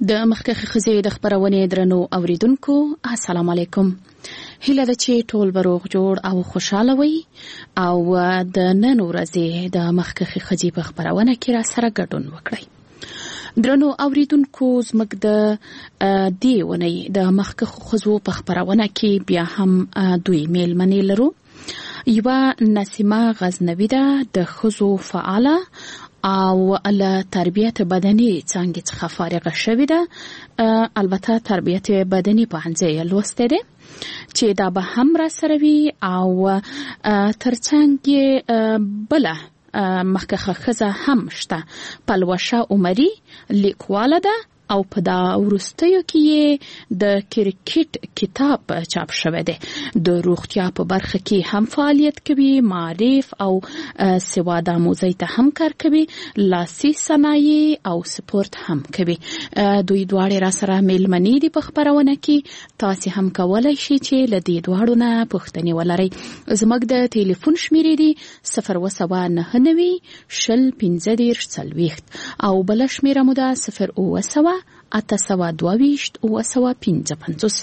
د مخکخ خزې د خبرونې درنو اوریدونکو السلام علیکم. هیله ده چې ټول بروغ جوړ او خوشاله وي او د نن ورځې د مخکخ خزې په خبرونه کې را سره ګډون وکړي. درنو اوریدونکو زموږ د دیونی د مخکخ خزو په خبرونه کې بیا هم دوی میلمنې لرو. یوه نسیمه غزنوی ده د خزو فعاله او له تربیت بدني څنګه څخه فارغه شوې ده. البته تربیت بدني په ځای لوسته ده چې دا به هم را سره وي او ترڅنګ بل مخکخه خزه هم شته. پلوشه عمری لیکواله ده او په دا ورستیو کې د کرکټ کتاب چاپ شوی دی. د روغتیا په برخه کې هم فعالیت کوي، معرف او سواد آموزي ته هم کار کوي، لاسي صنایع او سپورت هم کوي. دوی دواړه را سره میلمنې دي په خبرونه کې. تاسو هم کولای شئ چې له دې دواړو نه پوښتنې ولرئ. زموږ د ټلیفون شمیرې دي 029901540 او بل شمیره مو ده 0 822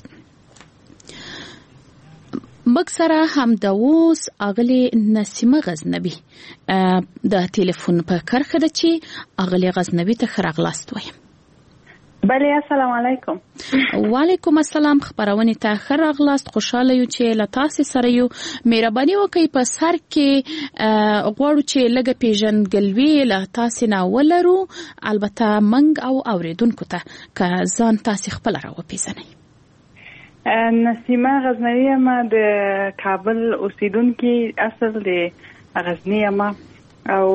مکسره هم د اوس اغلی نسیمه غزنوی د ټلیفون په کرخه ده چې اغلی غزنوی ته خراغلاست وایم. بله السلام علیکم. وعلیکم السلام. خبرونه ته خراغلاست. خوشاله یو چې لتاسې سره یو مهرباني وکړئ په سر کې غواړو چې لږه پیژندګلوي لتاسې نه ولرو، البته منګ او اوریدونکو ته که ځان تاسې خپل را وپیژنئ. نسیمه غزنوی ما د کابل اوسیدونکي اصل د غزنی ما او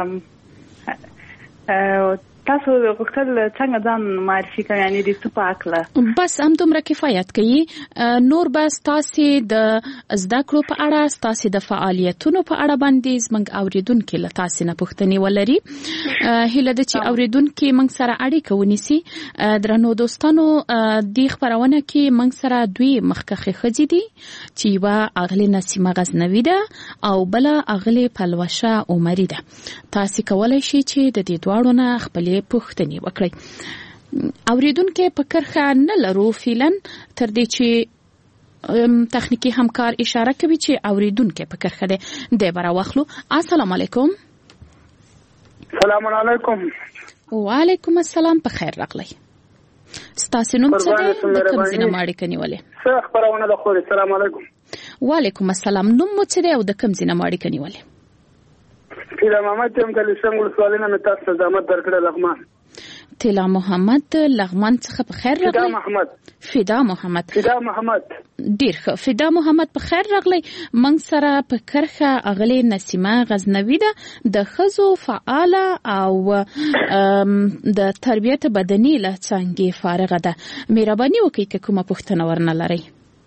تاسو غوښتل څنګه ځان معرفي کړئ، یعنی د څه په اړه؟ بس هم دومره کفایت کوي. نور بس تاسو د زده کړو په اړه، تاسو د فعالیتونو په اړه باندې زموږ اوریدونکو له تاسو نه پوښتنې ولري. هیله ده چې اوریدونکو موږ سره اړیکه ونیسي. درنو دوستانو د خبرونه کې موږ سره دوی مخکخه خځې دي چې یوه اغلی نسیمه غزنوی ده او بل اغلی پلوشه عمری ده. تاسو کولای شئ چې د دې دواړو نه خپل پوښتنې وکړئ. اوریدونکو په کرخه نه لرو فعلا تر دې چې تخنیکی همکار اشاره کوي چې اوریدونکو په کرخه ده د برا واخلو. السلام علیکم. السلام علیکم. وعلیکم السلام. په خیر راغلی. ستاسو نوم څه دی؟ د کوم ځای نه اړیکه نیولې؟ څه خبرونه ده خو؟ السلام علیکم. وعلیکم السلام. نوم مو څه دی او د کوم ځای نه اړیکه نیولې؟ تیلا محمد یم کلی څنګه سوالونه مې تاسو ته زحمت درکړه. لغمان. تیلا محمد لغمان څخه په خیر راغلی. فدا محمد. ډیر ښه. فدا محمد په خیر راغلی. موږ سره په کرخه اغلی نسیمه غزنوی ده د خزو فعاله او د تربیت بدني له څنګه فارغه ده. مهرباني وکړئ که کومه پوښتنه ورنه لرئ.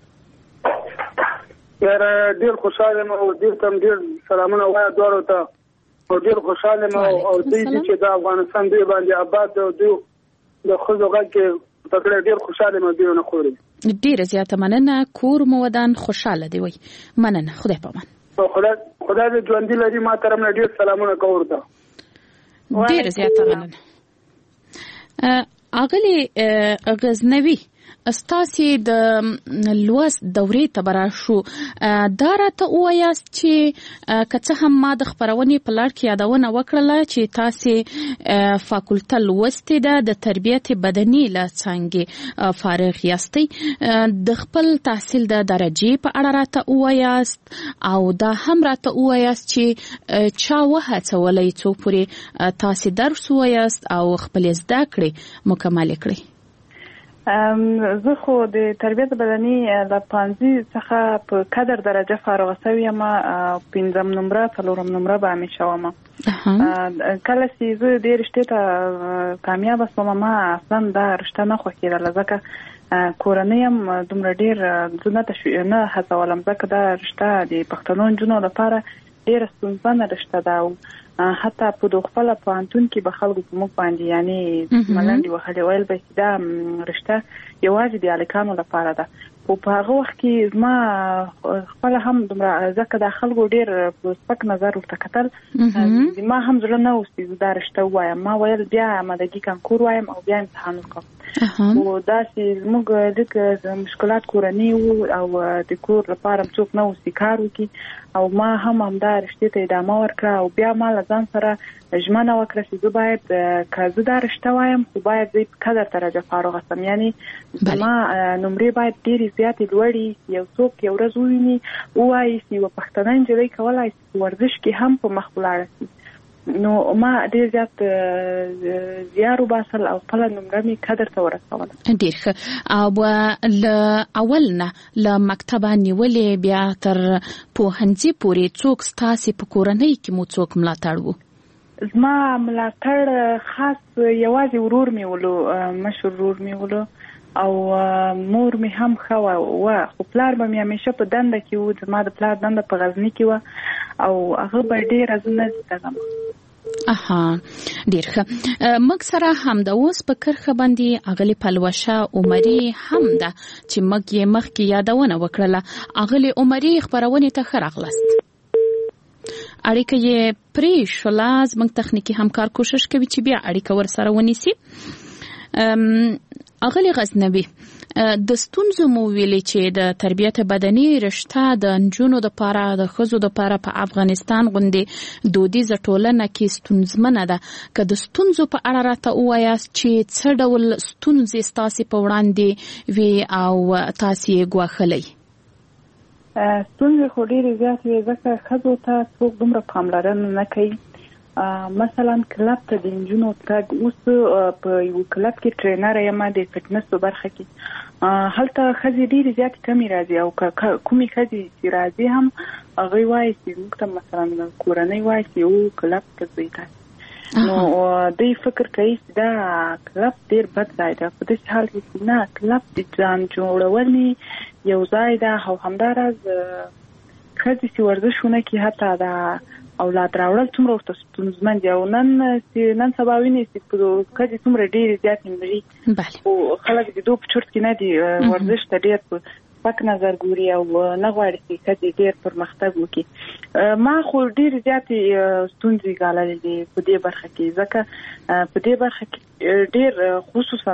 ډیر خوشاله یم او ډیر سلامونه وایم دوړو ته او ډیر خوشاله یم او دوی چې د افغانستان دوی باندې آباد او دوی د خزو غږ کې تکړه ډیر خوشاله یم دوی نه خوري. ډیر زیاته مننه. کور مو ودان خوشاله دی وي. مننه. خدای پامان. خدای دې ژوندۍ لري. ما ترم نه ډیر سلامونه کوم ورته. ډیر زیاته مننه. اغلی غزنوی استاسي د لوست دورې ته براشو دا راته وایاست چې که څه هم ما د خبرونې په لړ کې یادونه وکړله چې تاسې فاکولته لوستې ده د تربیت بدني له څانګې فارغ یاستئ. د خپل تحصیل د درجې په اړه راته وایاست او دا هم راته وایاست چې چا وهڅولی څو پورې تاسې درس وایاست او خپل زده کړې مکمل کړئ. زه خو د تربیت بدني د پانزي څخه په قدر درجه فارغ شوم یم. 5 نمره 4 نمره به همیشه وم. کله چې زه د رشتې ته کامیاب شوم ما اصلا دا رشته نه خوښېدله ځکه کورنۍ هم دومره ډېر زه نه هڅولم ځکه دا رشته د پښتنو نجونو لپاره ډېره ستونزمنه رشته ده. حتی په خپل پوهنتون کې به خلکو په موږ باندې یعنی ملنډې وهلې ویل به چې دا رشته یوازې د هلکانو لپاره ده. خو په هغه وخت کې زما خپله هم دومره ځکه دا خلکو ډېر په سپک نظر ورته کتل. ما هم زړه نه اوسېد دا رشته ووایم. ما ویل بیا آمادګي کانکور وایم او بیا امتحان وکړم. او دا چې موږ د مشکلات کورنۍ او د کور لپاره څوک نه وسی کار وکي او ما هم دا رشتې ته ادامه ورکړه او بیا ما لزان سره ژمنه وکړه چې زه باید که زه دا رشته وایم خو باید زه په قدر درجه فارغه سم، یعنی زما نمرې باید ډېرې زیاتې لوړې یو څوک یو ورځ وویني ووایي چې یوه پښتنه نجلۍ کولی شي په ورزش کې هم په مخ ولاړه شي. نو ما ډېر زیات زیار وباسل او خپله نمره مې قدر ته ورسوله. ډېر ښه. او له اول نه له مکتبه نیولې بیا تر پوهنځي پورې څوک ستاسې په کورنۍ کې مو څوک ملاتړ و؟ زما ملاتړ خاص یوازې ورور مې ولو، مشر ورور مې ولو او مور مې هم ښه وه، خو پلار به مې همیشه په دنده کې و. زما د پلار دنده په غزني کې وه او هغه به ډېره زه نه زدهغم. ډېر ښه. موږ سره همدا اوس په کرښه باندې اغلې پلوشه عمري هم ده چې موږ یې مخکې یادونه وکړله. اغلې عمري خپرونې ته ښه راغلاست. اړیکه یې پرېښوله. زموږ تخنیکي همکار کوشش کوي چې بیا اړیکه ورسره ونیسي. اغلې غزنوي، د ستونزو مو ویلې چې د تربیت بدني رشته د نجونو دپاره د ښځو دپاره په افغانستان غوندې دودیزه ټولنه کې ستونزمنه ده. که د ستونزو په اړه راته ووایاست چې څه ډول ستونزې ستاسې په وړاندې وي او تاسې یې ګواښلی؟ ستونزې خو ډېرې زیاتې وي ځکه ښځو ته څوک دومره پاملرنه نه کوي. مثلا کلب ته د نجونو تګ، اوس په یو کلب کې ټرینر یم د فټنس په برخه کې، هلته ښځې ډېرې زیاتې کمې راځي او کومې ښځې چې راځي هم هغوی وایي چې موږ ته مثلا کورنۍ وایي چې یو کلب ته ځئ تاسې. نو دوی فکر کوي چې دا کلب ډېر بد ځای ده، په داسې حال کې چې نه، کلب د ځان جوړونې یو ځای ده او همداراز ښځې چې ورزش ونه کړي حتی دا اولاد راوړل څومره ورته ستونزمن دي. او نن سبا ویني چې ښځې څومره ډېرې زیاتې مري، خو خلک د دوی په چرت کې نه دي، ورزش ته ډېر په سپک نظر ګوري او نه غواړي چې ښځې ډېر پرمختګ وکړي. ما خو ډېرې زیاتې ستونزې ګاللې دي په دې برخه کې، ځکه په دې برخه کې ډېر خصوصا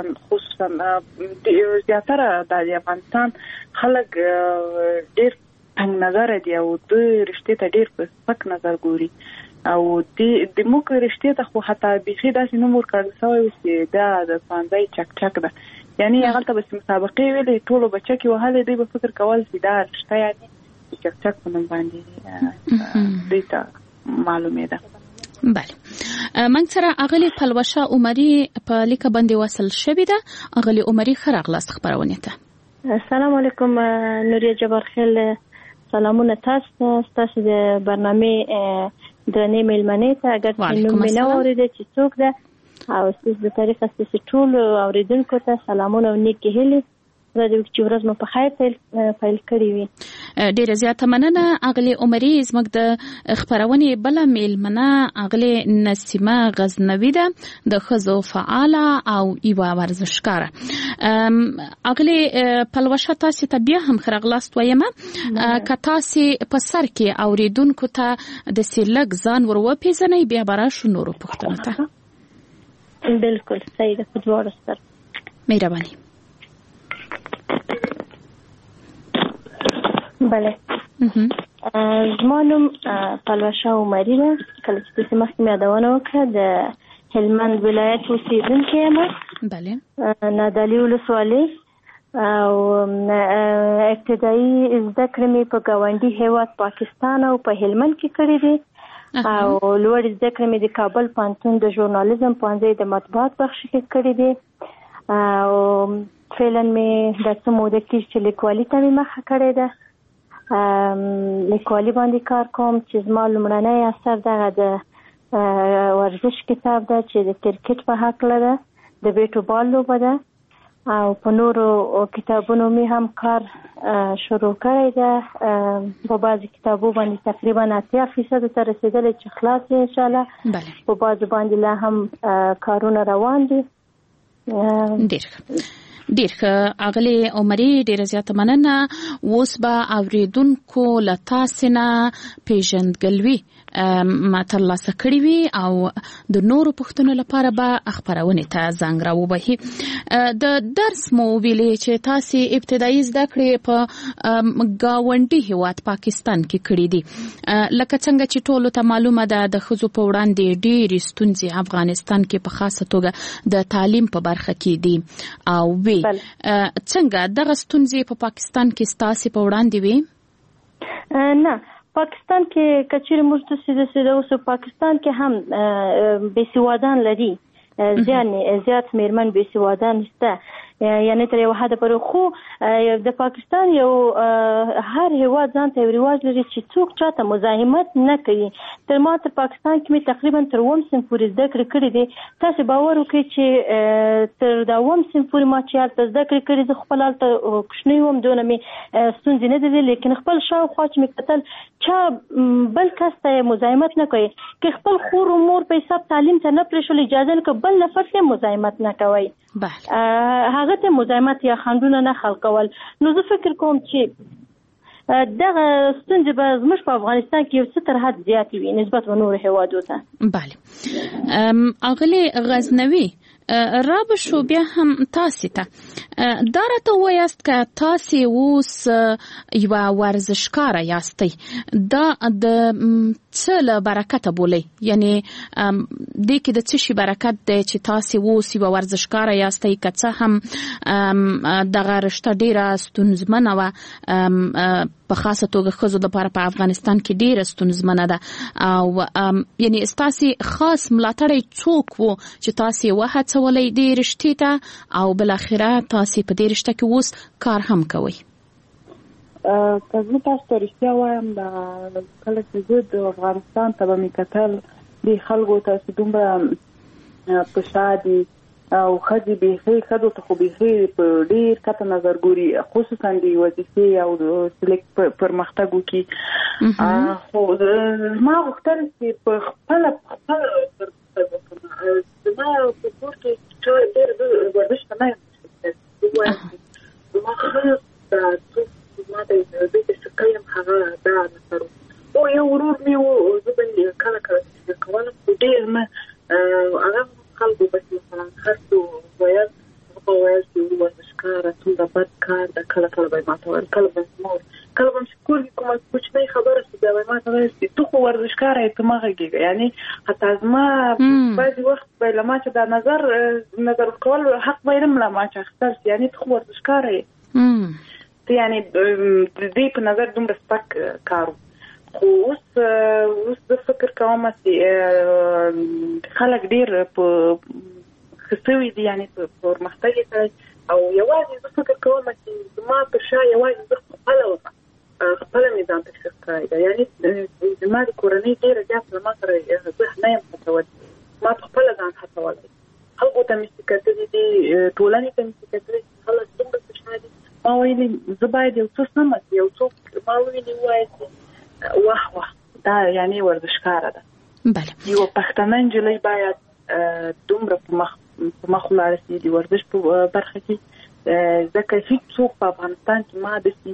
زیاتره د افغانستان خلک ډېر تنگ نظر دي او د رشتې ته ډېر په سپک نظر ګوري او د موږ رشتې ته خو حتی بیخي داسې نوم ورکړل شوی و چې دا د ښوونځی چک ده، یعنی هغلته به چې مسابقې ویلې ټولو به چکې وهلې، دوی به فکر کول چې دا رشته یعنې چک په نوم باندې دوی ته معلومېده. بله. موږ سره اغلې پلوشه عمري په لیکه باندې وصل شوې ده. اغلې عمري ښه راغلاست خپرونې ته. السلام علیکم نوریه جبارخیل، سلامونه تاسو د برنامه درنې میلمنې ته. اگر چې نوم مې نه اورېده چې څوک ده او ستاسو د طریقه ستاسو ټول اوریدونکو ته سلامونه او نیکې هیلې. راځي چې ورځ مو په خیر پیل کړی وي. ډیره زیاته مننه اغلې عمري. زموږ د خبرونې بل میلمنه اغلې نسیمه غزنوي ده، د ښځو فعاله او یوه ورزشکاره. اغلې پلوشه تاسې ته بیا هم ښه راغلاست وایم. که تاسې په سر کې اوریدونکو ته داسې لږ ځان ور وپېژنئ بیا به راشو نورو پوښتنو ته. بالکل صحیح ده، په دواړو ستر. مهرباني. بله. زما نوم پلوشه عمري ده. کله چې تاسې مخکې مې یادونه وکړه د هلمند ولایت اوسېدونکې یم. بله. نادعلي ولسوالۍ او ابتدایي زده کړې مې په ګاونډي هېواد پاکستان او په هلمند کې کړې دي او لوړې زده کړې مې د کابل پوهنتون د ژورنالیزم پوهنځي د مطبوعات بخش کې کړې دي او فعلا مې د څه موده کې چې لیکوالي ته مې مخه کړې ده. لیکوالي باندې کار کوم چې زما لومړنی اثر دغه د ورزش کتاب ده چې د کرکټ په هکله ده، د بیټو بال لوبه ده او په نورو کتابونو مې هم کار شروع کړی ده. په بعضې کتابو باندې تقریبا 80% ته رسېدلی چې خلاص یې انشاءالله. په بعضو باندې لا هم کارونه روان دي. ډیر ښه اغلې عمري، ډیره زیاته مننه. اوس به اوریدونکو له تاسې نه پیژندګلوي ترلاسه کړي وي او د نورو پښتنو لپاره به خپرونې ته زنګ راوبهي. د درس مو ویلې چې تاسو ابتدایي زده کړې په گاونډي هیواد پاکستان کې کړې دي. لکه څنګه چې ټولو ته معلومه ده د ښځو په وړاندې ډېرې ستونزې افغانستان کې په خاصه توګه د تعلیم په برخه کې دي او وی څنګه دغه ستونزې په پاکستان کې ستاسو په وړاندې وي؟ نه، پاکستان کې کچېر موږ ته سیده اوس پاکستان کې هم بېسوادان لري، زیات میرمن بېسوادان شته، یعنی تر یو حد پورې. خو د پاکستان یو هر هیواد ځان ته رواج لري چې څوک چاته مزاحمت نه کوي. تر پاکستان کې تقریبا تر 9 صنف پورې زده کړې کړې دي. تاسو باور وکړئ چې تر 9 صنف پورې ما چې هلته زده کړې کړې زه خپل هلته کوچنی وم، دونه مې ستونزې نه دي، لیکن خپل شاوخوا چې مې کتل چا بل کس ته مزاحمت نه کوي. که خپل خور و مور په حساب تعلیم ته نه پرېښول اجازه نه کوي، بل نفر ته مزاحمت نه کوي، هغه ته مزاحمت یا خنډونه نه خلقول. نو زه فکر کوم چې دغه ستونزې به زموږ په افغانستان کې یو څه تر حد زیاتې وي نسبت به نورو هیوادو ته. بله، اغلې غزنوي رابه شو بیا هم تاسو ته دا راته وایاست که تاسو اوس یوه ورزشکاره یاستئ، دا د څه له برکته بولئ؟ یعنی دې کې د څه شي برکت دی چې تاسو اوس یوه ورزشکاره یاستئ؟ که څه هم دغه رشته ډېره ستونزمنه وه، په خاصه توګه ښځو لپاره په افغانستان کې ډېره ستونزمنه ده، او یعنی ستاسو خاص ملاتړی څوک و چې تاسو وهڅولی دې رشتې ته او بالاخره تاسو په دې رشته کې اوس کار هم کوئ؟ که زه تاسو ته رښتیا وایم، کله چې زه د افغانستان ته به مې کتل دې خلکو ته چې دومره په شا دي او ښځې بیخي ښځو ته خو بیخي په ډېر کته نظر ګوري، خصوصا د وظیفې او پرمختګ وکړي. خو ما غوښتل چې په خپله پرمختګ وکړم. زما په کور کې ډېر ورزش ته نه یم، زما ښه څوک ما ته زه چې څه کوم هغه دا نظر و. یو ورور مې و، زه به کله کله څه کولم، خو ډېر نه هغه خلکو بس مثلا خرڅو ویل چې ورزشکاره څومره بد کار ده. کله کله به یې ما ته ویل، کله به کله به چې کور کې کومه کوچنۍ خبره شي بیا به یې ما ته ویل چې تو خو ورزشکاره یې، ته مه غږېږه. یعنې حتی زما بعضې وخت به یې له ما چې دا نظر ورکول حق به یې نه له ما چې اخیستل شي، یعنې ته خو ورزشکاره یې، ته یعنې د دې په نظر دومره سپک کار و. خو اوس زه فکر کوم چې خلک ډېر په ښه سوي دي، یعنې په پرمختګ یې کړی، او یوازې زه فکر کوم چې زما پر شا یوازې زه خپله وم، خپله مې ځان تشخیص کړی ده. یعنې زما د کورنۍ ډېره زیاته له ما سره زه نه یم هڅولی، ما په خپله ځان هڅولی. خلکو ته مې چې کتلي دي، ټولنې ته مې چې کتلي چې خلک دومره په شا دي، ما ویلي زه باید یو څه سمه چې یو څوک ما وویني ووایي چې واه دا یعنی ورزشکاره ده. بله، یو پښتنه نجلۍ باید دومره په مخ ولاړه شي د ورزش په برخه کې، ځکه هیڅوک په افغانستان کې ما داسې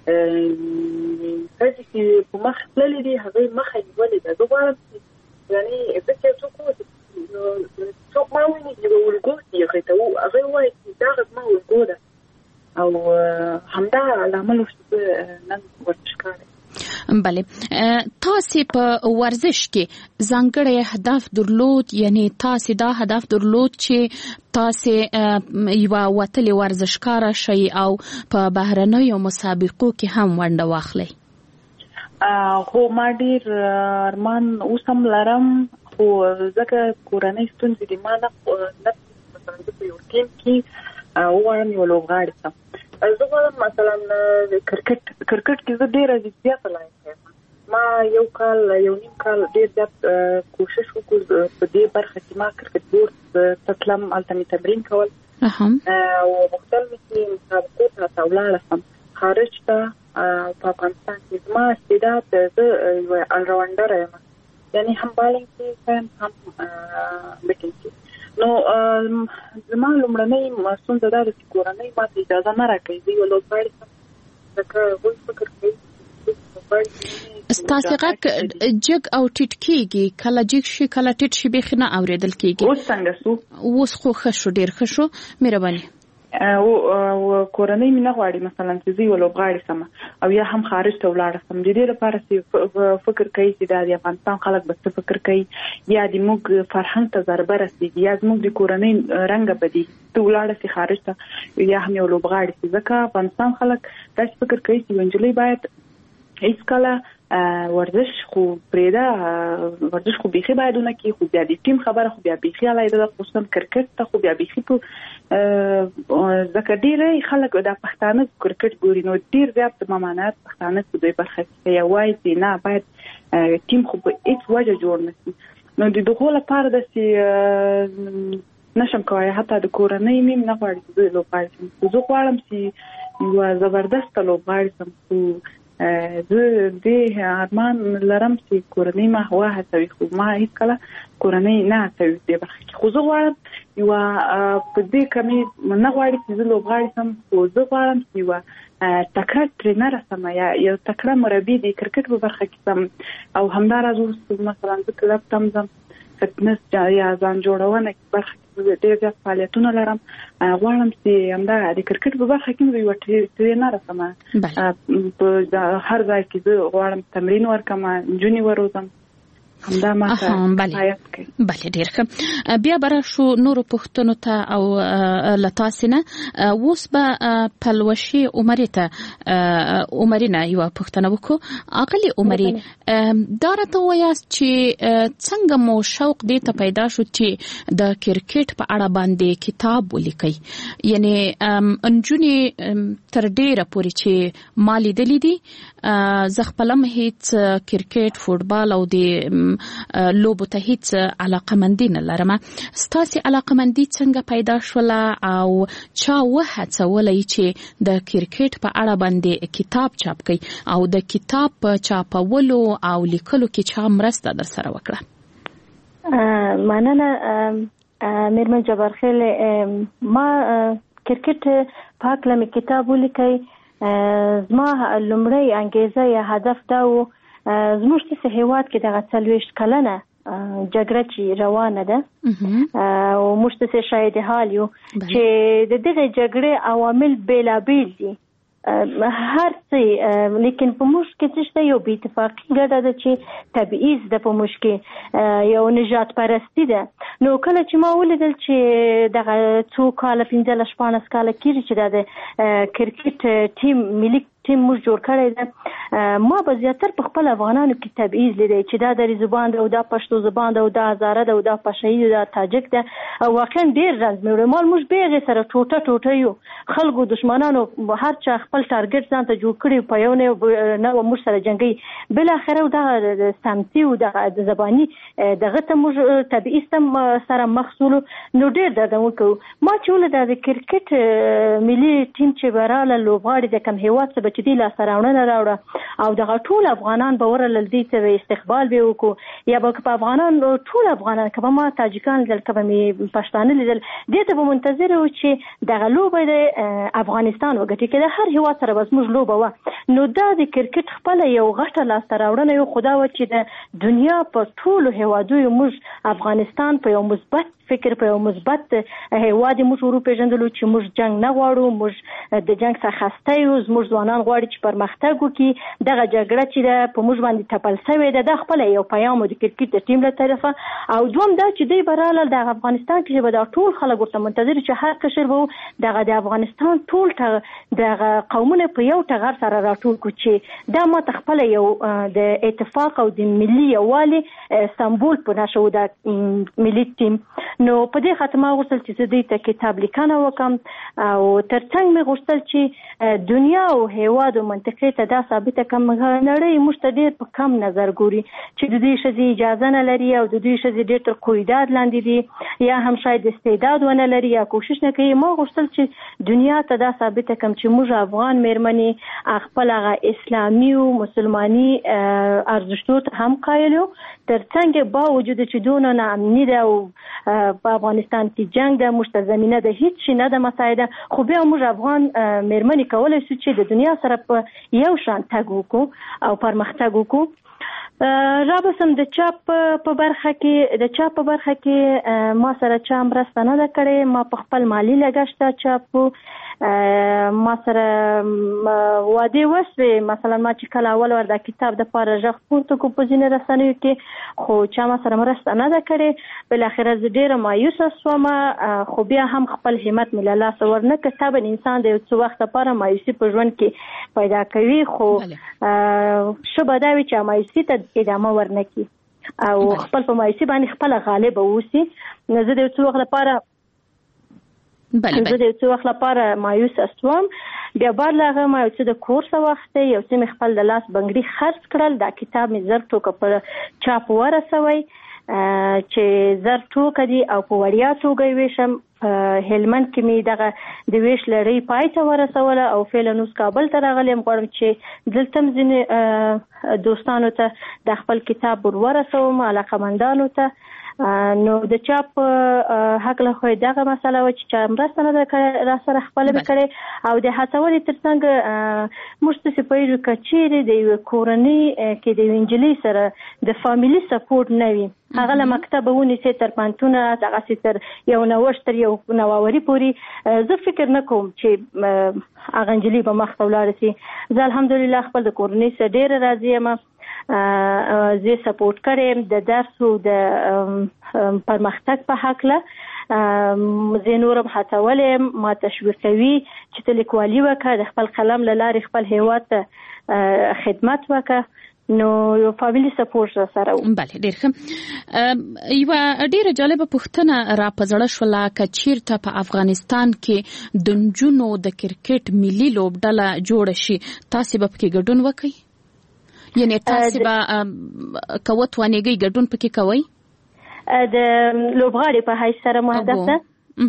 ښځې چې په مخ تللې دي هغوی مخه نیولې ده. زه غواړم چې یعنې زه چې څوک ما وویني یوه الګو دي هغوی ته هغوی ووایي چې دغه زما الګو ده، او همدا لامل و چې زه نن ورزشکاره یم. بله، تاسو په ورزش کې ځانګړی هدف درلود؟ یعنی تاسو دا هدف درلود چې تاسو یوه وتلې ورزشکاره شئ او په بهرنیو مسابقو کې هم ونډه واخلئ؟ خو ما ډېر ارمان اوس هم لرم، خو ځکه کورنۍ ستونزې دي ما نه مثلا زه په یو ټیم کې وغواړم یوه لوبغاړې شم. زه غواړم مثلا کرکټ کې زه ډېره زیاته لایق یم. ما یو نیم کال ډېر زیات کوشش وکړ په دې برخه کې. ما کرکټ بورډ ته تلم، هلته مې تمرین کول او غوښتل مې چې مسابقو ته ولاړه شم خارج ته. په افغانستان کې زما استعداد، زه یوه الراونډره یم، یعنې هم بالینګ کې یم هم بیټینګ کې. نو زما لومړنۍ ستونزه دا ده چې کورنۍ ما ته اجازه نه راکوي زه یوه لوبغاړې شم، ځکه هغوی فکر کوي ستاسو غږ جګ او ټیټ کیږي، کله جګ شي کله ټیټ شي به نه اوریدل کیږي. اوس څنګه سو؟ اوس خو ښه شو، ډیر ښه شو. مهرباني. او کورنۍ مینه غواړي مثلا چې زی ولوبغاړي سم او یا هم خارج ته ولاړ سم، د دې لپاره چې فکر کوي چې د افغانستان خلک به څه فکر کوي، یا د موږ فرهنګ ته ضربه رسیږي، یا موږ د کورنۍ رنګ بدی ته ولاړ سي خارج ته، یا هم یو لوبغاړي چې ځکه افغانستان خلک داسې فکر کوي چې انجلۍ باید هیڅ کله ورزش خو پرېدا، ورزش خو بيخي بايدونه کې خو بیا د ټیم خبره خو بیا بيخي علایده ده، خصوصا کرکټ ته خو بیا بيخي په ځکه ډېر خلک د پښتانه کرکټ ګوري، نو ډېر زیات ممانعت پښتانه په دوی برخه کې یوای چې نه باید ټیم خو په هیڅ وجه جوړ نشي. نو د دغه لپاره د سي نشم کوي حتی د کورنۍ مين نه غواړي چې لوبغاړي سم، زه غواړم چې یو زبردست لوبغاړي سم، خو زه د ارمان لرم چې کورنۍ ما هوا هڅوي، خو ما هیڅ کله کورنۍ نه هڅوي دې برخه کې. خو زه غواړم یو په دې کمی نه غواړي چې زه لوبغاړي سم، خو زه غواړم چې یو تکړه ټرینر سم یا یو تکړه مربي د کرکټ په برخه کې سم، او همدارنګه مثلا زه کلب تم زم فتنس یا ځان جوړونه کې برخه کې ډېر زیات فعالیتونه لرم، غواړم چې همدا د کرکټ په برخه کې یو ټرینر سم په هر ځای کې زه غواړم تمرین ورکم، جونی وروزم. همدا ما بله ډیر ښه. بیا برا شو نورو پښتنو ته او لتاسنه اوس به پلوشي عمرې ته عمرینه یو پښتنه وکړو. اغلی عمرې دا راته وایاست چې څنګه مو شوق دې ته پیدا شو چې د کرکټ په اړه باندې کتاب ولیکئ؟ یعنی انجونی تر ډیره پورې چې ما لیدلې دي، زه خپلم هیڅ کرکټ فوټبال او د لوبو ته هیڅ علاقمندي نه لرم. ستاسو علاقمندي څنګه پیدا شوله او چا وهڅولای چې د کرکټ په اړه باندې کتاب چاپ کړي او د کتاب په چاپولو او لیکلو کې چا مرسته در سره وکړه؟ مننه میرمن جبارخیل. ما کرکټ په اړه کتاب ولیکي. زما لومړی انګیزه یا هدف دا و زموږ په هیواد کې دغه 40 کلنه جګړه چې روانه ده او موږ ته شاید حال یو چې د دغه جګړې عوامل بیلابیل دي هر څه، لیکن په موږ کې څه یو بې اتفاقي ګډه ده چې تبعیض ده، په موږ کې یو نجات پرستی ده. نو کله چې ما ولیدل چې دغه څو کاله 15-14 کاله کېږي چې د کرکټ ټیم ملي ټیم موږ جوړ کړی ده، ما به زیاتر په خپل افغانانو کې تبعیض لیدی چې دا دری زبان ده او دا پښتو زبان ده او دا هزاره ده او دا پشهی ده، دا تاجک ده، او واقعا ډېر رنځ مې وړی. مال موږ بیغې سره ټوټه یو خلکو دشمنانو هر چا خپل ټارګټ ځان ته جوړ کړی، په یو نه موږ سره جنګي. بالاخره دغه سمتي او دغه زباني دغه ته موږ تبعیض سره مخ شولو. نو ډېر دردونکی و. ما چې ولید د کرکټ ملي ټیم چې براله لوبغاړي د کوم هیواد څخه چې دی لاسته راوړنه راوړه او دغه ټول افغانان به ورلل دي ته استقبال به وکړو، یا به په افغانان ټول افغانان کبه ما تاجکان لیدل کبه می پښتانه لیدل، دې ته به منتظر و چې دغه لوبه د افغانستان وګټي کې د هر هیواد سره بس موږ لوبه و. نو دا د کرکټ خپل یو غټه لاسته راوړنه یو خدا و چې د دنیا په ټولو هیوادونو موږ افغانستان په یو مثبت فکر په یو مثبت هیواد موږ ورو پیژندلو چې موږ جنگ نه غواړو، موږ د جنگ څخه خسته یو، موږ ځوانان غواړي چې پرمختګ وکړي. دغه جګړه چې ده په موږ باندې تپل شوې ده، د خپل یو پیغام د کرکټ د ټیم له طرفه، او دوم دا چې دی براله د افغانستان کې به دا ټول خلک ورته منتظر چې هر قشر به دغه د افغانستان ټول دغه قومونه په یو ټغر سره راټول کړي چې دا ما خپل یو د اتفاق او د ملي یووالي سمبول په نشو د ملي ټیم. نو په دې خاطر ما غوښتل چې زه دې ته کتاب لیکنه وکم او ترڅنګ مې غوښتل چې دنیا او هیواد او منطقې ته دا ثابته کړم نړۍ موږ ته ډېر په کم نظر ګوري چې د دې ښځې اجازه نه لري او د دې ښځې ډېر تر قیودات لاندې دي یا هم شاید استعداد ونه لري یا کوشش نه کوي. ما غوښتل چې دنیا ته دا ثابته کړم چې موږ افغان مېرمنې خپل هغه اسلامي او مسلماني ارزښتونو ته هم قایل یو، ترڅنګ با وجود چې دونه ناامني ده او په افغانستان کې جنگ ده، موږ ته زمینه ده هیڅ شي نه ده مساعده، خو بیا موږ افغان مېرمنې کولی شو چې د دنیا سره په یو شان تګ وکړو او پرمختګ وکړو. رابسم د چاپ په برخه کې ما سره چا مرسته نه ده کړې. ما په خپل مالی لګښت چاپ ما سره واده وسوي. مثلا ما چې کله اول ور د کتاب د پاره ژغ پورته کو په ځینې رسنیو کې خو چا ما سره مرسته نه ده کړې. بل اخر زه ډیره مایوسه شوم خو بیا هم خپل همت مې له لاسه ورنه کړ. طبعا انسان د یو څه وخت لپاره مایوسي په ژوند کې پیدا کوي خو شوبه دا وي چې مایوسي ته ادامه ورنکړي او خپل په مایوسي باندې خپل غالب اوسي. زه د یو څه وخت لپاره مایوس استوم. بیا بارلغه ما یو څه د کورس وخت یو څه مې خپل د لاس بنګړي خرڅ کړل. دا کتاب مې زر ټوکه په چاپ ورسوي چې زر ټوکه دي او په وړیا توګه ویشم. هلمند کې مې دغه د ویش لړۍ پای ته ورسوله او فعلا اوس کابل ته راغلم. غواړم چې دلته ځینې دوستانو ته د خپل کتاب ورسوم، علاقمندانو ته. نو د چاپ حق له خو دغه مسله و چې مرسته نه را سره خپل وکړي او د هڅولې ترڅنګ موږ څه پیژو کچېره د کورنۍ کې د انجلۍ سره د فاميلي سپورټ نه وي. هغه له مکتب ونیسي تر پانتونه هغه تر یو نوښت تر یو نووري پوري. زه فکر نه کوم چې هغه انجلۍ به مخ ته ولاړ شي. زه الحمدلله خپل د کورنۍ سره ډېر راضي یم. زه سپورټ کوم د درس او د پرمختګ په حق له زه نورم هڅولم. ما تشویق کوي چې لیکوالي وکړه، د خپل قلم له لارې خپل هیواد ته خدمت وکړه. نو یو فاميلي سپورټ سره بله ډیر ښه. یو ډیره جالبه پوښتنه را پزړه شوله چې چیرته په افغانستان کې د نجونو د کرکټ ملي لوبډله جوړ شي تاسو به پکې ګډون وکړئ؟ یعنی تاسو به کوت ونیږئ ګډون پکې کوئ؟ د لوبغاړي په حیث سره مهدف ده.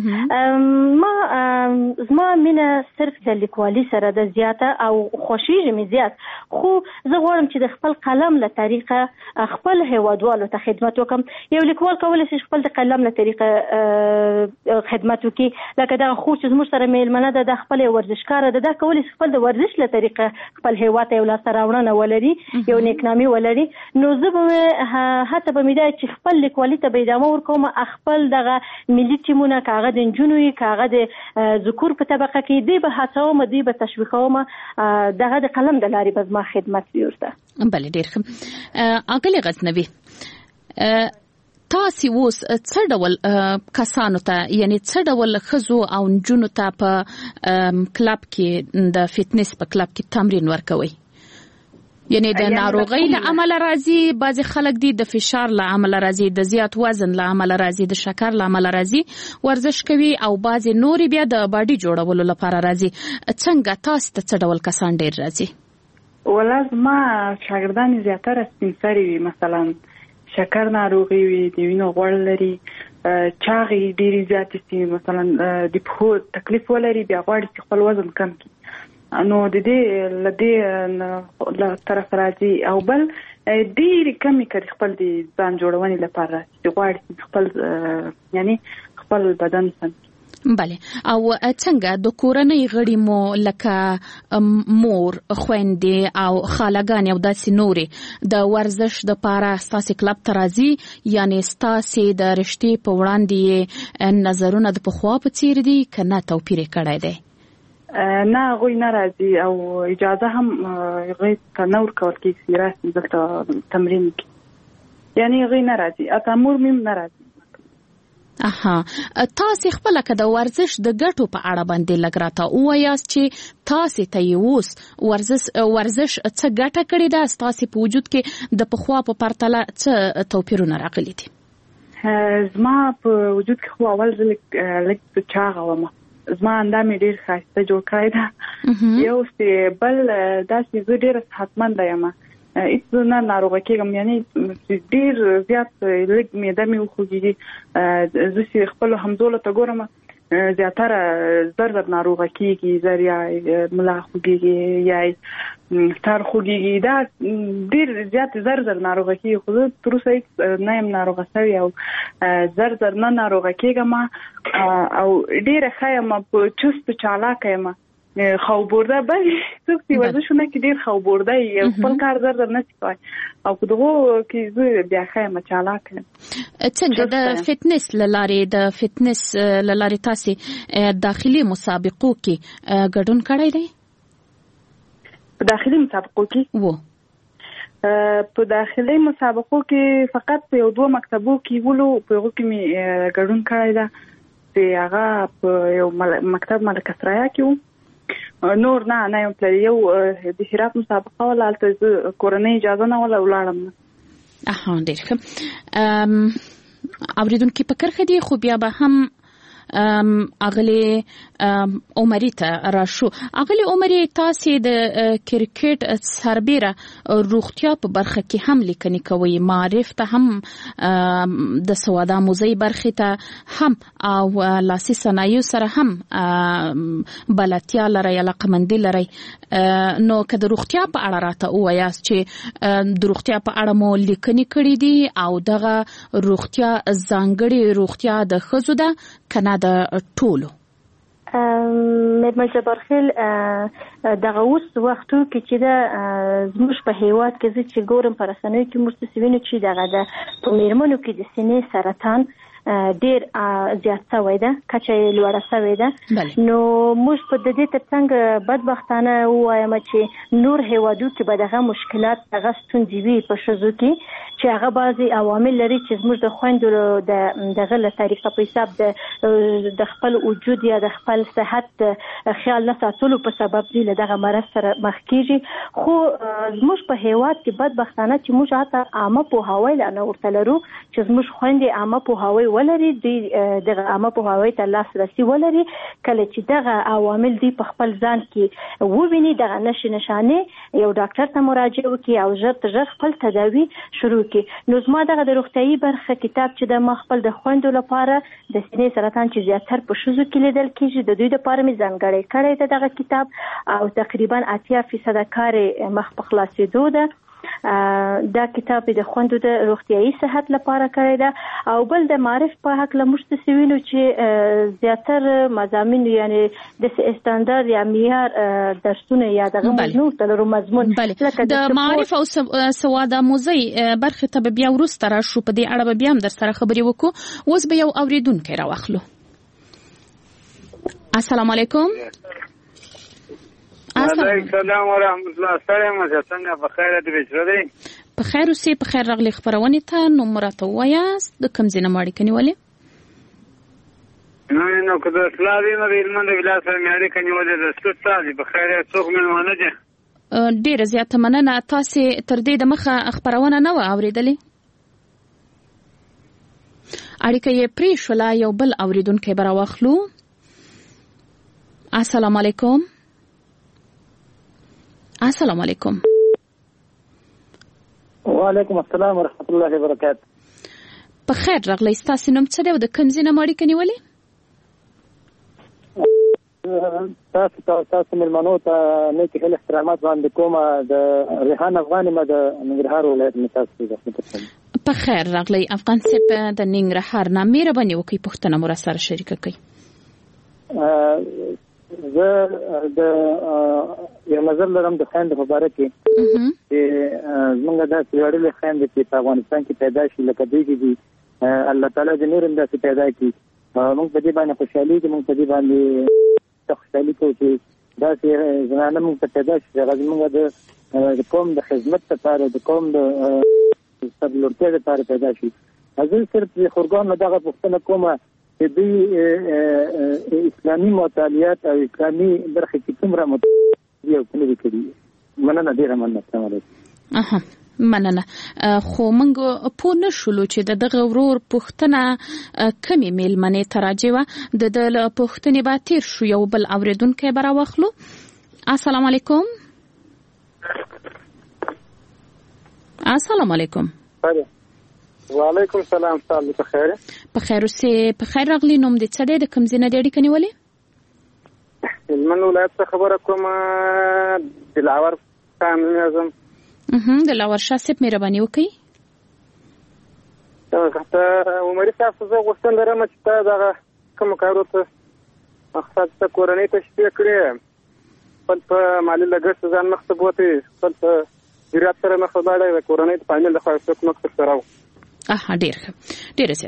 زما مینه صرف د لیکوالي سره د زیاته او خوشیږي مې زیات. خو زه غواړم چې د خپل قلم له طریقه خپل هیوادوالو ته خدمت وکم. یو لیکوال کولی شي خپل د قلم له طریقه خدمت وکړي. لکه دا خو چې زموږ سره میلمنه ده د خپل ورزشکار ده، دا کولی شي خپل د ورزش له طریقه خپل هیواد ته یو لاسته راوړنه ولري، یو نیکنامي ولري. نو زه به هڅه به مې ده چې خپل لیکوالي ته به ادامه ورکوم. خپل دغه ملي ټیمونه هغه د نجونو هغه د ذکور په طبقه کې دی به هڅوم، دی به تشویقوم. دغه د قلم د لارې به زما خدمت ویورته. بله ډیر ښه. اغلې غزنوي تاسو اوس څه ډول کسانو ته یعنی څه ډول ښځو او نجونو ته په کلب کې د فټنس په کلب کې تمرین ورکوي؟ یعنی د ناروغۍ له امله راځي، بعضی خلک دي د فشار له امله راځي، د زیات وزن له امله راځي، د شکر له امله راځي ورزش کوي، او بعضی نوري بیا د باډي جوړولو لپاره راځي. څنګه تاسو ته څه ډول کسان ډیر راځي؟ ولز ما شاګردان زیاتره سپینسري وي، مثلا شکر ناروغي وي، د وینې غوړ لري، چاغي ډیری زیات سي، مثلا د په تکلیف ولري، بیا غواړي خپل وزن کم کړي. نو د دې لدې له طرف راځي. او بل ډېری کمی کوي خپل د ځان جوړونې لپاره چې غواړي خپل یعنی خپل بدن سم. بله. او څنګه د کورنۍ غړي مو لکه مور، خويندې او خالګانې او داسې نورې د ورزش د لپاره ستاسو کلب ته راځي؟ یعنی ستاسو د رشتې په وړاندې نظرونه د پخوا په څیر دي که نه توپیر کړی دی؟ نه غوی ناراضي او اجازه هم غوی ته نور کول کېږي راسي دلته تمرین کې. یعنی غوی ناراضي اتامور مم ناراضي. تاسو خپل که د ورزش د ګټو په اړه باندې لګراته وایاست چې تاسو ته یوس ورزش څه ګټه کړې ده، تاسو په وجود کې د پخوا په پرتله څه توپیرونه راغلي دي؟ زما په وجود کې خو اول لږ چاغه وم، زما اندامې ډېر ښایسته جوړ کړی ده. یو څه بل داسې زه ډېره صحتمنده یم، هیڅ نه ناروغه کېږم. یعنی ډېر زیات لږ معده مې وخوږېږي. زه چې خپلو همزولو ته ګورم زیاتره زر ناروغه کېږي، زر یا ملا خوږېږي یا سر خوږېږي، دا ډېر زیات زر ناروغه کېږي. خو زه تر اوسه هیڅ نه یم ناروغه شوې او زر نه ناروغه کېږم او ډېره ښه یم، په چست چالاکه یم. خوبورده بل څوک چې ورزشونه کې ډیر خوبورده یو خپل کار در نه کوي او په دغه کې زه بیا خیمه چالاک څنګه د فټنس لارې تاسو داخلي مسابقو کې ګډون کړی دی په داخلي مسابقو کې په داخلي مسابقو کې فقط په یو دوه مکتبو کې ولو په هغه کې می ګډون کړی دا چې هغه په یو مکتب ملک اسرایا کې نور نه یم پلی یو د هرات مسابقه ولالته کورنۍ اجازه نه ولاړم ډېر ښه اوریدونکي په کرخه دي خو بیا به هم اغلی عمري ته راشو اغلی عمري تاسو د کرکټ سربېره روغتیا په برخه کې هم لیکنې کوي معرف ته هم د سواد آموزي برخه ته هم او لاسي صنایع سره هم بلدتیا لري علاقمندي لري نو که د روغتیا په اړه راته وایاست چې د روغتیا په اړه مو لیکنې کړې دي او دغه روغتیا ځانګړي روغتیا د ښځو ده کنه د ټولو مېرمن جبارخیل دغه اوس وختو کې چې دا زموږ په هیواد کې چې ګورم پر رسنیو کې موږ سوینو چې دغه د میرمنو کې د سینې سرطان ډیر زیات شوی ده کچه لوړه شوی ده نو موږ په دې ترڅنګ بدبختانه وایم چې نور هیوادو کې به دغه مشکلات دغه ستونزې وي په شذو کې چې هغه بعضي عوامل لري چې زموږ د خويندو دغه له طریقه په حساب د خپل وجود یا د خپل صحت خیال نه ساتلو په سبب دی دغه مرض سره مخ کیږي خو زموږ په هیواد کې بدبختانه چې موږ حتی عامه پوهاوی نه ورته لرو چې زموږ خويندې عامه پوهاوی ولري دغه عامه پوهاوی ته لاسرسي ولري کله چې دغه عوامل دی په خپل ځان کې وویني دغه نشانه یو ډاکټر ته مراجعه وکړي او ژر تر ژر خپل تداوی شروع کړي نو زما دغه د روغتیايي برخه کتاب چې د خپل د خويندو لپاره د سینې سرطان چې زیاتره په شذو کې لیدل کېږي د دوی لپاره مې ځانګړی کړی دی دغه کتاب او تقریبا 80% کار مخ په خلاصېدو ده دا کتاب د خوندو د روغتیايي صحت لپاره کړی دا او بل د معرف په حق لمشت سوینو چې زیاتره مضامین یعنی د استاندارد یا معیار درسونه یا دغه مضمون تلرو مضمون د معرف او سواد آموزي برخه ته بیا ورسته راشو په دې اړه بیا هم در سره خبرې وکړو اوس به یو اوریدونکو راوخلو السلام علیکم السلام ورحمت الله سلام څنګه په خیر دې بچره په خیر اوسې په خیر راغلي خبرونه ته نو مرته وایاست د کوم ځای نه ماړی کنيولې نو کله اسلامي نو علم د ولاس مېړي کنيولې د ستاسو په خیر څوک ملونه دي ډیره زیاته مننه تاسو تر دې د مخه خبرونه نه و اوریدلې اړیکه یې پری شولا یو بل اوریدونکو براوخلو السلام علیکم السلام علیکم وعلیکم السلام ورحمت الله وبرکاته په خیر راغلی تاسو نوم څه دی او د کوم ځای نه ماړی کنيولې تاسو ملمنو ته نیک احترامات باندې کوم د ریحان افغاني د ننګرهار ولایت متاسفه په خیر راغلی افغان سپ د ننګرهار نامې ربني وکي پښتنه مور سره شریک کړي زه د یو نظر لرم د خويند په اړه کې چې موږ د سیاړلې خويند چې په افغانستان کې پیدا شي لکه دوی دي الله تعالی دې نور انداسه پیدا کړي موږ په دې باندې خوشحالي کې موږ په دې باندې خوشحالي کوو چې دا چې زنانه موږ په پیدا شي هغه موږ د قوم د خدمت لپاره د قوم د سبلورتیا لپاره پیدا شي ځکه صرف خورګان دغه پښتنه کومه چې دوی اسلامي مطالعات او اسلامي برخه کې څومره مطالعه یو څه کړی مننه ډیره مننه السلام علیکم مننه خو موږ په نشولو چې دغه ورور پښتنه کمی میلمنې تراجوه د پښتنې با تیر شو یو بل اوریدونکو براوخلو السلام علیکم السلام علیکم وعلیکم السلام تاسو په خیر په خیر اوسې په خیر راغلی نوم دې څه دی د کوم ځای نه ډېری کنيولې علمن ولایت خبره کوم دلاور قانون اعظم دلاور شاه صاحب مهرباني وکړئ ته عمر صاحب زه غوښتل لرم چې دا کوم کارو ته مقصد ته کورنۍ تشبیه کړې خپل په مالي لګښت ځان مخ ته بوتي خپل په ډیرات سره مخ ولاړ د کورنۍ په عامل د خاص مقصد سره ډیر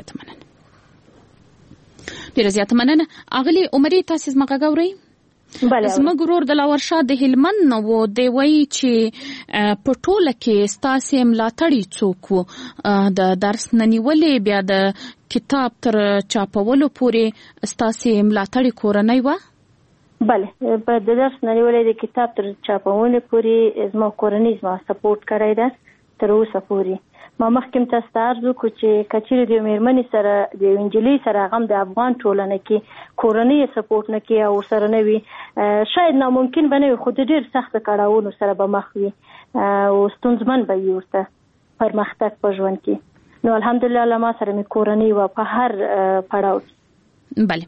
زیات مننه اغلی عمرې تاسو زما غاوري زموږ ورور د لاورشاه د هلمند نو دی وایي چې په ټوله کې ستاسو ملاتړي څوک د درس ننیولې بیا د کتاب تر چاپولو پورې ستاسو ملاتړي کورنۍ و بله په د درس ننیولې د کتاب تر چاپولو پورې زما کورنۍ زما سپورټ کړی ده تر اوسه پورې ما مخکې تاسو ته عرض وکړ چې کچېرې د مېرمنې سره د انجلۍ سره غم د افغان ټولنه کې کورنۍ سپورټ نه کوي او سره نه وي شاید ناممکن به نه وي خو د ډېر سخت کړاوونو سره به مخ وي او ستونزمن به وي ورته پرمختګ په ژوند کې نو الحمدلله له ما سره مې کورنۍ وه په هر پړاو بله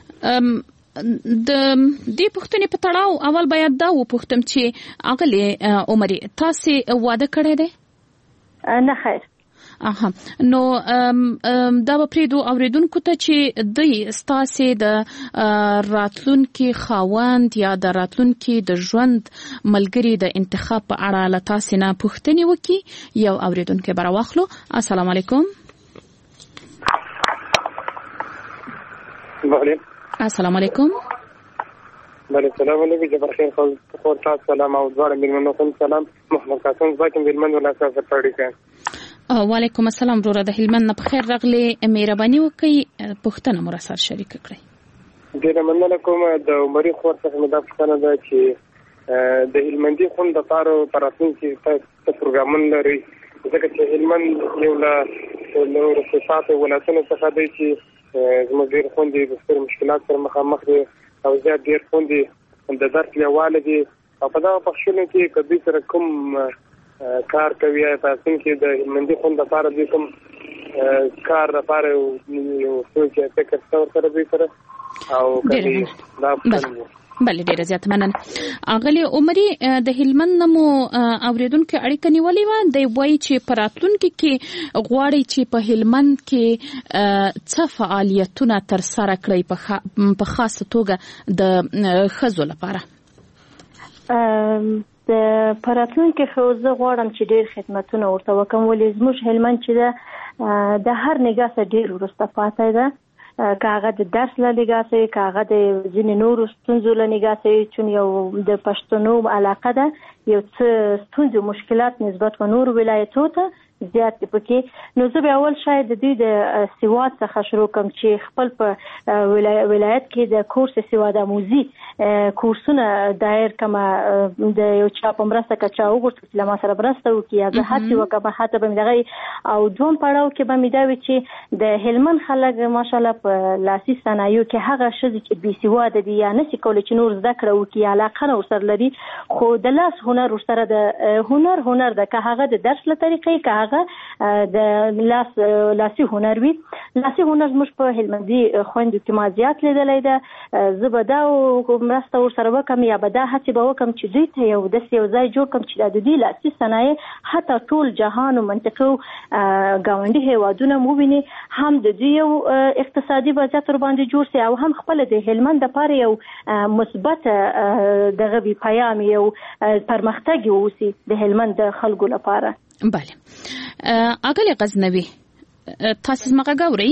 د دې پوښتنې په تړاو اول باید دا وپوښتم چې اغلې عمرې تاسو واده کړی دی نه خیر نو دا به پریدو اوریدونکو ته چې دوی ستاسو د راتلونکي خاوند یا د راتلونکي د ژوند ملګری د انتخاب په اړه له تاسو نه پوښتنې وکړي یو اوریدونکو بر واخلو السلام علیکم السلام علیکم بله سلام علیکم جبر خیر خو تاسو سلام او ځوړم بلمنو کوم سلام محمد قاسم زاکم بلمن ولا تاسو پړی کړ وعلیکم السلام وروره د هلمند په خیر راغلی مهرباني وکړئ پوښتنه مو سره شریک کړئ ډیره مننه کوم د عمرې خور څخه مې دا پوښتنه ده چې د هلمندي خون د پاره پراتونکي تاسو پروګرامونه لري ځکه چې هلمند یو له رسوساتو ولایتونو څخه دی چې زموږ ډیر خوندې د ستر مشکلات سره مخامخ دي او زیات ډیر خوندې د درس یواله دي او په دا پښتون کې کبي سره کوم کار کوي تاسو کې د هلمندي خوند لپاره د کوم کار لپاره یو څه چې فکر سره به سره او کله دا بله ډیره زیات مننه اغلی عمرې د هلمند نمو اوریدونکو اړیکه نیولې و د وایي چې پراتلونکو کې غواړي چې په هلمند کې څه فعالیتونه تر سره کړي په خاصه توګه د ښځو لپاره د پراتلونکو خو زه غواړم چې ډیر خدمتونه ورته وکم ولې زموږ هلمند چې د هر نگاه سره ډیر ورسته پاتې ده کاغه د درس له لګاسي کاغه د ځینې نورو ستونزو له لګاسي چې یو د پښتنو علاقه ده یو څه ستونزو مشکلات نسبت و نور ولایتونو ته زیات پکې نو زه به اول شاید د دې د سواد څخه شروع کوم چې خپل په ولایت کې د کورس سواد آموزي کورسونه دایر کما د یو چا په مرسته کچا وګورم چې لمه سره برسته وکي یا زه هڅه وکم حتی به دغه او دوم پړاو کې به مې دا وی چې د هلمند خلک ماشالله په لاسي صنایعو کې هغه شذ چې بي سواد دي یا نشي کولای چې نور زده کړو کې علاقه نور سره لري خو د لاس هنر سره د هنر د که هغه د درس له طریقې که د لاسي هنر وي لاسي هنر زموږ په هلمندي خويندو کې ما زیات لیدلې ده زه به دا مرسته ورسره وکم یا به دا هڅه به وکم چې دوی ته یو ځای جوړ کم چې د دې لاسي صنایع حتی ټول جهان او منطقه گاونډي هیوادونه مو ویني هم د دې یو اقتصادي وضعیت ور باندې جوړ سي او هم خپل د هلمند لپاره یو مثبت دغه بي پیام یو پرمختګ وسی د هلمند خلکو لپاره بله اغلی غزنوي تاسو مګه غوري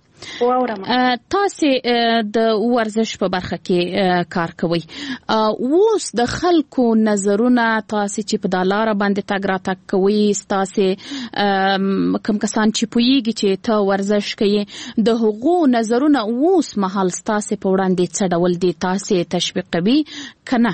تاسو د ورزش په برخه کې کار کوي اوس د خلکو نظرونه تاسو چې په دالار باندې تاګ را تاګ کوي تاسو کوم کسان چې پویږي چې ته ورزش کوي د هغو نظرونه اوس مهال تاسو په وړاندې څه ډول دي تاسو تشویق کوي کنه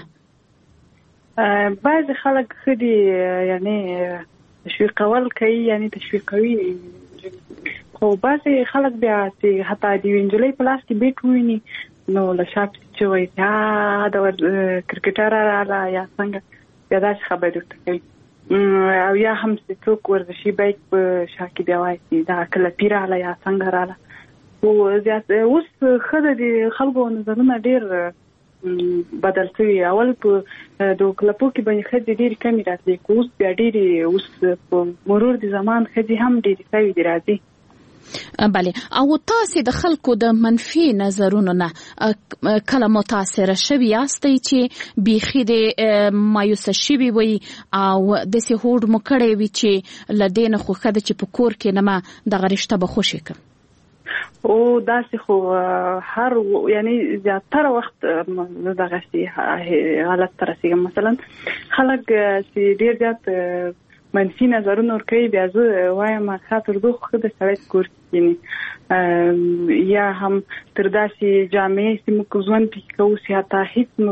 بعض خلک خدي یعنی تشویقول کوي یعنی تشویقوي خو بعضی خلک بیا چې حتی د وینجلې په لاس کې بیت ویني نو له شاپ چې وایي دا د کرکټر را یا څنګه بیا دا خبرې کوي او یا هم څوک ورزشي بیت په شاکې بیا وایي دا کله پیراله یا څنګه رااله او زیات اوس خدای د خلکو نظرونه ډیر بدل شوی اول په د کلپو کې باندې خدي ډیر کمی راځي کوس بیا ډیر اوس په مرور د زمان خدي هم ډیر شوی دی راځي بله او تاسو د خلکو د منفي نظرونو نه کله متاثر شوي یاستئ چې بیخي د مایوس شوي وي او د سي هوډ مو کړی وي چې لدین خو خده چې په کور کې نه ما د غریشته به خوشی کوم او داسې خو هر یعنی زیاتره وخت دغه شي حالت تر رسیدم مثلا خلک چې ډیر زیات منفي نظرونه ورکوي بیا زه وایم خاطر دوه خو د سړی کور کینی یا هم تر داسې جامعې چې موږ ژوند پکې کوو چې حتی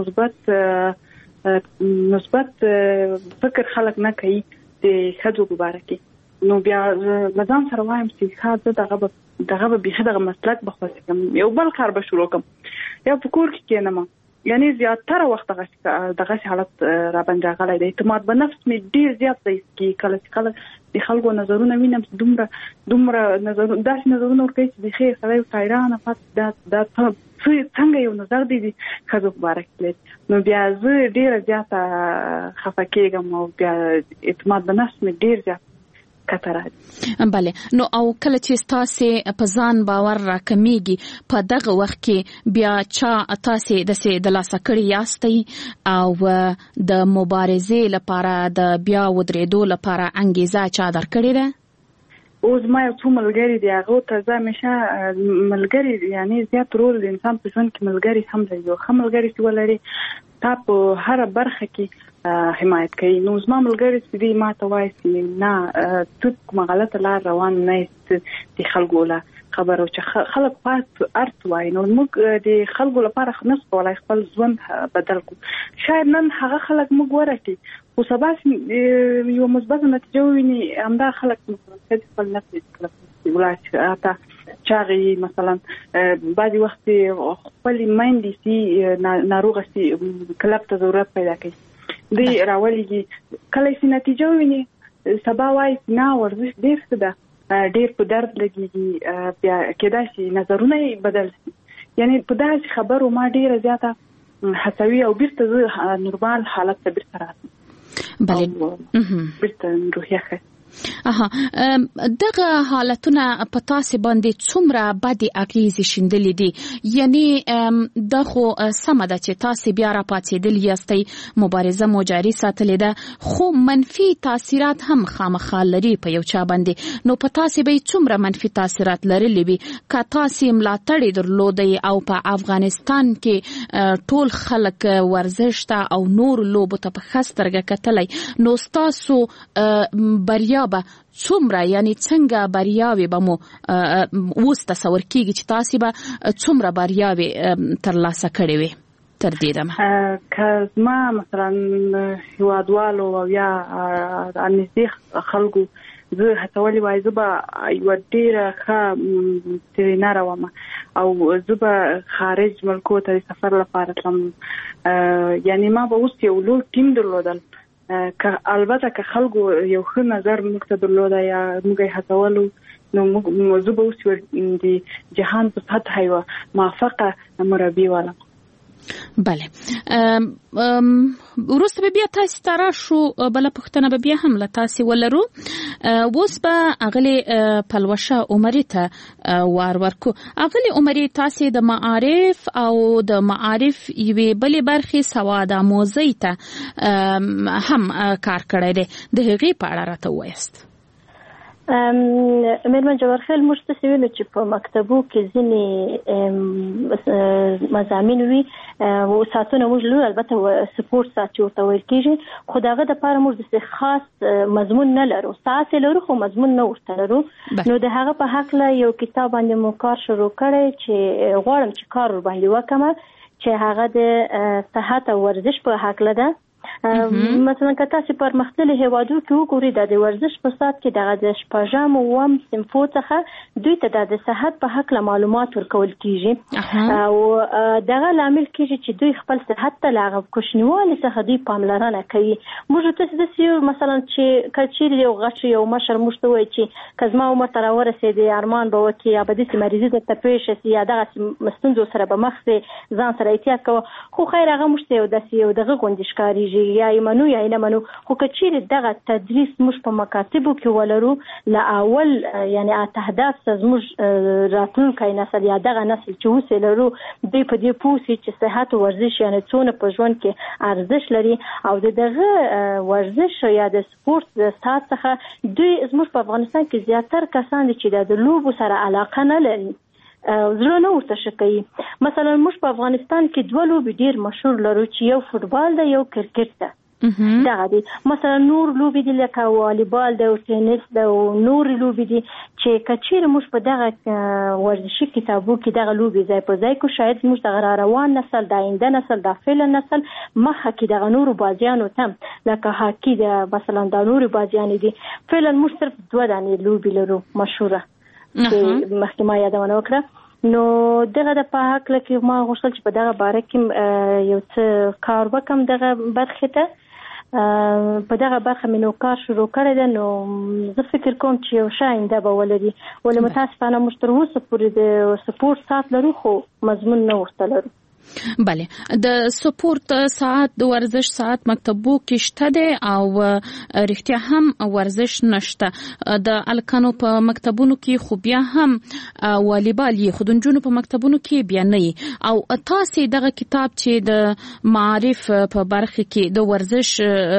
هیڅ مثبت فکر خلک نه کوي د ښځو په باره کې نو بیا ځان سره وایم چې ښځه دغه به بیخي دغه مسلک به خوښ کوم یو بل کار به شروع کوم یا په کور کې کینم یعنی زیاتره وخت دغه حالت را باندې راغلی دی اعتماد په نفس می ډیر زیات دی چې کله د خلکو نظرونه وینم دومره نظرونه داسې نظرونه ورکوي چې د خیر سړی حیرانه پاتې دا څنګه یو نظر دی ښځو په باره کې نو بیا زه ډیره زیاته خفه کېږم او بیا اعتماد په نفس می ډیر زیات بله نو او کله چې تاسو په ځان باور راکمیږي په دغه وخت کې بیا چا تاسو د لاسه کړی یاستئ او د مبارزې لپاره د بیا ودرېدو لپاره انګیزه چا درکړې ده اوس ما یو څو ملګري دي هغه ته زه همیشه ملګري یعنی زیات رول د انسان په ژوند کې ملګري هم لري یو ښه ملګري چې ولري تا په هر برخه کې حمایت کوي نو زما ملګري چې دی ما ته وایي چې نه ته کومه غلطه لار روان نه یې د خلکو له خبرو چې خلک پات ارت وایي نو موږ د خلکو لپاره نس کولای خپل ژوند بدل کړو شاید نن هغه خلک موږ ورته خو سبا یو مثبت نتیجه ویني همدا خلک مثلا خپل نفس ولای تا چاغي مثلا بعضی وخت خپل مایندې سي ناروغه سي کلب ته ضرورت پیدا کوي دی راولېږي کله چې نتیجه ویني سبا وایي نه ورزش ډېر څه ده ډېر په درد لګېږي بیا کېدای شي نظرونه یې بدل شي یعنی په داسې خبرو ما ډېره زیاته هڅوي او بیرته زه نورمال حالت ته بیرته راځم بله بیرته روحیه ښه دغه حالتونه په تاسو باندې څومره بدې اغیزې شیندلې دي یعنی دغه سم ده چې تاسو بیا را پاتېدل یاستئ مبارزه مو جاري ساتلې ده خو منفي تاثیرات هم خامخا لري په یو چا باندې نو په تاسو به څومره منفي تاثیرات لرلې وي که تاسو ملاتړ درلودئ او په افغانستان کې ټول خلک ورزش ته او نور لوبو ته په خسترګه کتلای نو تاسو بریا به څومره یعنی څنګه بریاوي به مو اوس تصور کیږي چې تاسو به څومره بریاوي ترلاسه کړې وي تر دې دمه که ما مثلا هیوادوالو او یا انځي خلکو زه هڅولې وای زه به یو ډیره ښه ترینر وم او زه به خارج ملکو ته سفر لپاره تلم یعنی ما به اوس یو لوی ټیم درلودل که البته که خلکو یو ښه نظر موږ ته درلوده یا موږ یې هڅولو نو موږ زه به اوس د جهان په سطح یوه موفقه مربي ولم بله وروسته به بیا تاسو ته راشو بله پوښتنه به بیا هم له تاسو ولرو اوس به اغلې پلوشه عمري ته ورکو اغلې عمري تاسو د معارف او د معارف یوې بلې برخې سواد آموزۍ ته هم کار کړی دی د هغې په اړه راته ووایاست مېرمن جوهرخیل موږ ته ویلو چې په مکتبو کې ځینې مضامین وي او ساعتونه موږ لرو البته سپورت ساعت چې ورته ویل کېږي خو د هغه دپاره موږ داسې خاص مضمون نه لرو ساعت یې لرو خو مضمون نه ورته لرو نو د هغه په هکله یو کتاب باندې مو کار شروع کړی چې غواړم چې کار ورباندې وکړم چې هغه د صحت او ورزش په هکله ده مثلا که تاسو پرمختللي هیوادو کې وګورئ د ورزش په ساعت کې دغه د شپږم اووم صنفو څخه دوی ته د صحت په هکله معلومات ورکول کیږي او دغه لامل کیږي چې دوی خپل صحت ته له هغه کوچنیوالي څخه دوی پاملرنه کوي موږ ته داسې مثلا چې که چیرې یو غټ یو مشر موږ ته وایي چې که زما عمر ته راورسېدی ارمان به وکړي یا به داسې مریضي درته پېښه شي یا دغسې ستونزو سره به مخ شي ځان سره احتیاط کوه خو خیر هغه موږ ته یو داسې یو دغه غوندې ښکارېږي کیږي یا یې منو یا یې نه منو خو که چیرې دغه تدریس موږ په مکاتبو کې ولرو له اول یعنی اهداف زموږ راتلونکی نسل یا دغه نسل چې اوس یې لرو دوی په دې پوه سي چې صحت او ورزش یعنی څونه په ژوند کې ارزښت لري او دغه ورزش یا د سپورت د ساعت څخه دوی زموږ په افغانستان کې زیاتره کسان چې د لوبو سره علاقه نه لري زړه نه ورته ښه کوي. مثلا موږ په افغانستان کې دوه لوبې ډېر مشهور لرو چې یو فوټبال دی یو کرکټ ده. دغه دي مثلا نور لوبې دي لکه والیبال دی او ټینس دی او نور لوبې دي چې کچیر موږ په دغه ورزشي کتابو کې دغه لوبې ځای په ځای کو شاید موږ دغه روان نسل د آینده نسل د فعلا نسل مخه کې دغه نور بازیانو تم لکه هاکی دی مثلا د نور بازیان دي فعلا موږ صرف دوه دانې لوبې لرو مشهوره چې مخکې ما یادونه وکړه. نو دغه د په حق کې ما غوښتل چې په دغه باره کې یو څه کار وکم دغه برخې ته په دغه برخه مې نو کار شروع کړی دی. نو زه فکر کوم چې یو ښه آینده به ولري ولې متاسفانه موږ تر اوسه پورې د سپورت ساعت لرو خو مضمون نه ورته لرو. بله د سپورت ساعت د ورزش ساعت مکتبو کې شته دی او رښتیا هم ورزش نشته د الکانو په مکتبونو کې خو بیا هم والیبال یې خو د نجونو په مکتبونو کې بیا نه او تاسو دغه کتاب چې د معارف په برخه کې د ورزش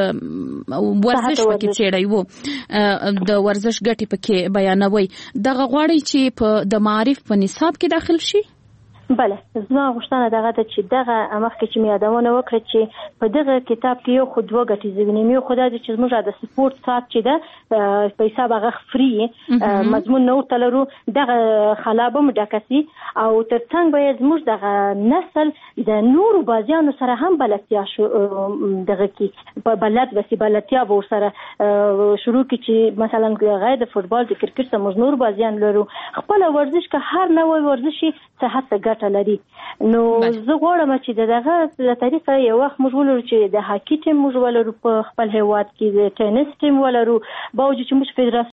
پکې چیرې وو د ورزش ګټې پکې بیانوي دغه غواړي چې په د معارف په نصاب کې داخل شي. بله زما غوښتنه دغه ده چې دغه مخکې چې مې یادونه وکړه چې په دغه کتاب کې یو خو دوه ګټې زه وینم. یو خو دا چې زموږ د سپورت ساعت چې ده په حساب هغه فری مضمون نه ورته لرو دغه خلا به مو ډکه سي او تر څنګ به زموږ دغه نسل د نورو بازیانو سره هم بلدتیا دغه کې په بلدتیا به ورسره شروع کړي چې مثلا غیر د فوټبال د کرکټ څخه موږ نور بازیان لرو خپل ورزش که هر نوع ورزشي صحت ته ګټه لري. نو زه غواړم چې دغه د طریقه یو وخت موږ ولرو چې د هاکی ټیم موږ ولرو په خپل هیواد کې د ټینس ټیم ولرو باوجود چې موږ